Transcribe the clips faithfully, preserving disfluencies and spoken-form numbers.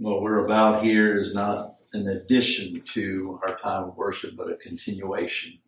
What we're about here is not an addition to our time of worship, but a continuation.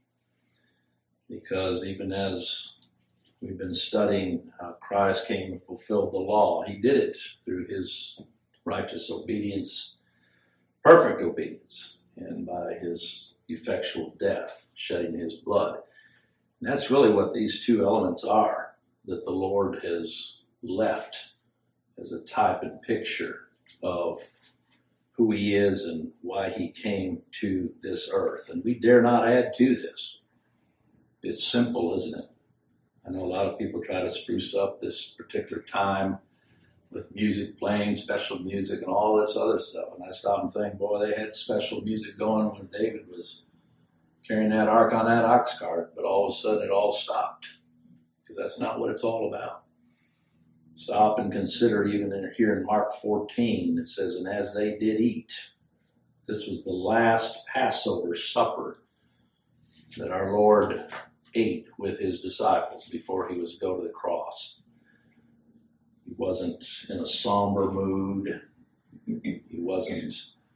Because even as we've been studying how Christ came and fulfilled the law, he did it through his righteous obedience, perfect obedience, and by his effectual death, shedding his blood. And that's really what these two elements are that the Lord has left as a type and picture of who he is and why he came to this earth. And we dare not add to this. It's simple, isn't it? I know a lot of people try to spruce up this particular time with music playing, special music, and all this other stuff. And I stop and think, boy, they had special music going when David was carrying that ark on that ox cart, but all of a sudden it all stopped. Because that's not what it's all about. Stop and consider, even in, here in Mark fourteen, it says, and as they did eat, this was the last Passover supper that our Lord ate with his disciples before he was to go to the cross. He wasn't in a somber mood. He wasn't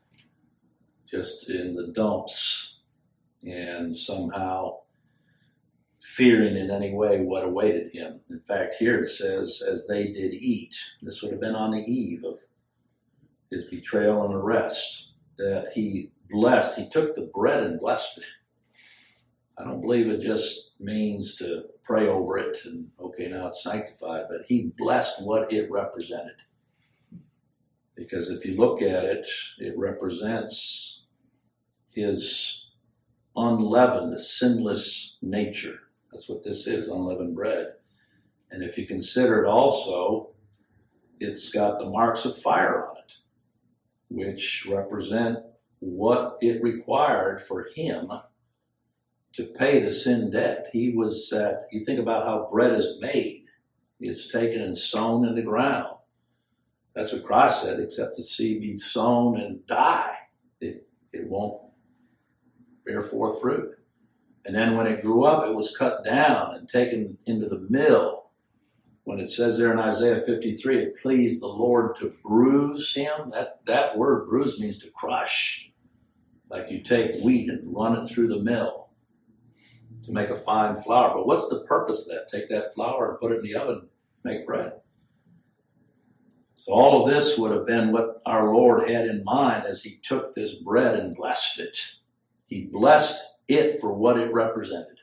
just in the dumps and somehow fearing in any way what awaited him. In fact, here it says, as they did eat, this would have been on the eve of his betrayal and arrest, that he blessed, he took the bread and blessed it. I don't believe it just means to pray over it and, okay, now it's sanctified, but he blessed what it represented. Because if you look at it, it represents his unleavened, sinless nature. That's what this is, unleavened bread. And if you consider it also, it's got the marks of fire on it, which represent what it required for him to pay the sin debt. He was that, you think about how bread is made. It's taken and sown in the ground. That's what Christ said, except the seed be sown and die, it, it won't bear forth fruit. And then when it grew up, it was cut down and taken into the mill. When it says there in Isaiah fifty-three, it pleased the Lord to bruise him. That, that word bruise means to crush. Like you take wheat and run it through the mill to make a fine flour. But what's the purpose of that? Take that flour and put it in the oven, make bread. So all of this would have been what our Lord had in mind as he took this bread and blessed it. He blessed it for what it represented.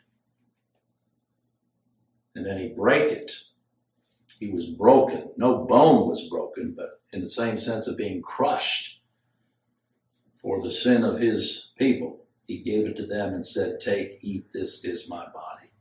And then he brake it. He was broken. No bone was broken, but in the same sense of being crushed for the sin of his people. He gave it to them and said, take, eat, this is my body.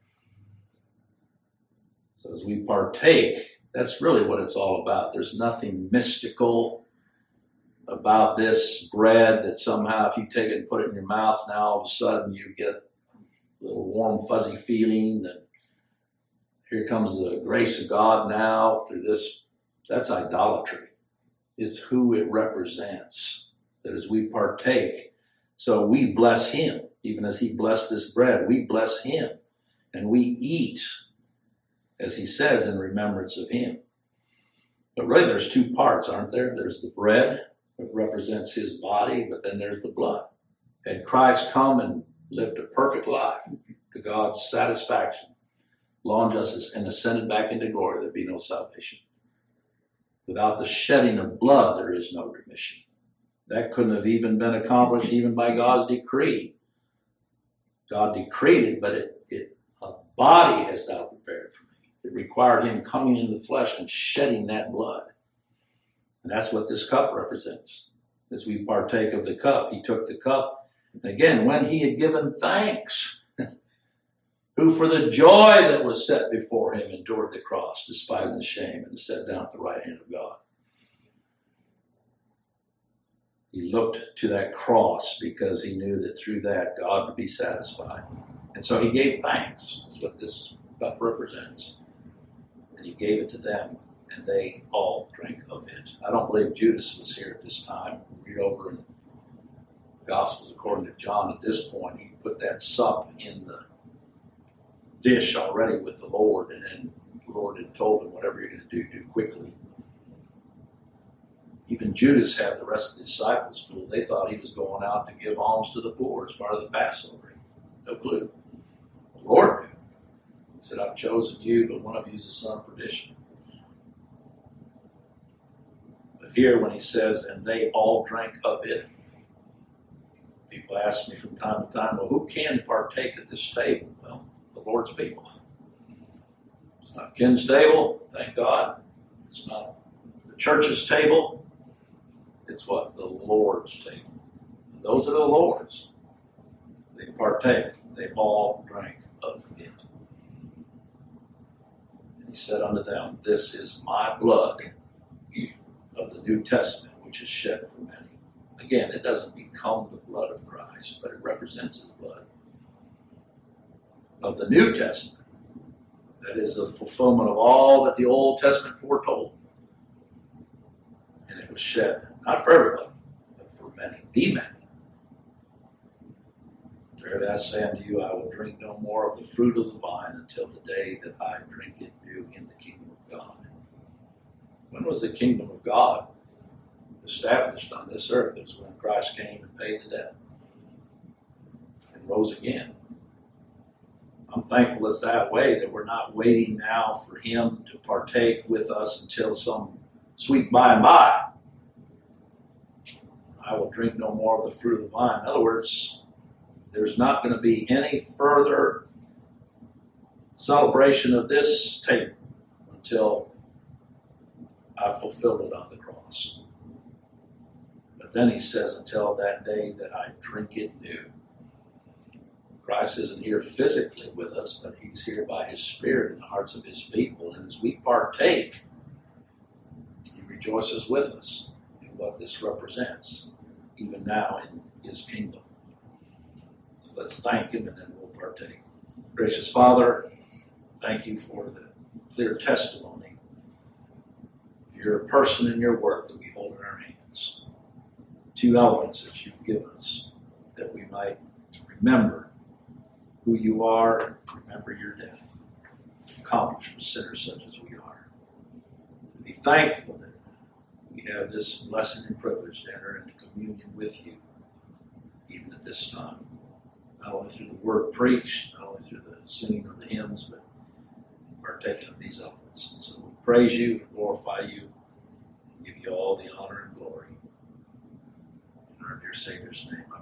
So as we partake, that's really what it's all about. There's nothing mystical about this bread that somehow if you take it and put it in your mouth, now all of a sudden you get a little warm, fuzzy feeling, and here comes the grace of God now through this. That's idolatry. It's who it represents. That as we partake, so we bless him, even as he blessed this bread, we bless him, and we eat, as he says, in remembrance of him. But really there's two parts, aren't there? There's the bread, it represents his body, but then there's the blood. Had Christ come and lived a perfect life to God's satisfaction, law and justice, and ascended back into glory, there'd be no salvation. Without the shedding of blood, there is no remission. That couldn't have even been accomplished even by God's decree. God decreed it, but it, it a body hast thou prepared for me. It required him coming in the flesh and shedding that blood. And that's what this cup represents. As we partake of the cup, he took the cup. And again, when he had given thanks, who for the joy that was set before him endured the cross, despising the shame, and sat down at the right hand of God. He looked to that cross because he knew that through that God would be satisfied. And so he gave thanks. That's what this cup represents. And he gave it to them, and they all drank of it. I don't believe Judas was here at this time. Read over in the Gospels according to John. At this point, he put that sup in the dish already with the Lord, and then the Lord had told him, whatever you're going to do, do quickly. Even Judas had the rest of the disciples fooled. They thought he was going out to give alms to the poor as part of the Passover. No clue. The Lord knew. He said, I've chosen you, but one of you is the son of perdition. But here when he says, and they all drank of it, people ask me from time to time, well, who can partake at this table? Well, the Lord's people. It's not Ken's table, thank God. It's not the church's table. It's what? The Lord's table. And those are the Lord's. They partake. They all drank of it. And he said unto them, this is my blood of the New Testament, which is shed for many. Again, it doesn't become the blood of Christ, but it represents his blood. Of the New Testament, that is the fulfillment of all that the Old Testament foretold. And it was shed, not for everybody, but for many, the many. Verily I say unto you, I will drink no more of the fruit of the vine until the day that I drink it new in the kingdom of God. When was the kingdom of God established on this earth? It was when Christ came and paid the debt and rose again. I'm thankful it's that way, that we're not waiting now for him to partake with us until some sweet by and by. I will drink no more of the fruit of the vine. In other words, there's not going to be any further celebration of this table until I've fulfilled it on the cross. But then he says, until that day that I drink it new. Christ isn't here physically with us, but he's here by his Spirit in the hearts of his people. And as we partake, he rejoices with us in what this represents, even now in his kingdom. So let's thank him and then we'll partake. Gracious Father, thank you for the clear testimony of your person and your work that we hold in our hands. The two elements that you've given us, that we might remember who you are and remember your death, accomplished for sinners such as we are. And be thankful that we have this blessing and privilege to enter into communion with you, even at this time. Not only through the word preached, not only through the singing of the hymns, but partaking of these elements. And so we praise you, glorify you, and give you all the honor and glory. In our dear Savior's name,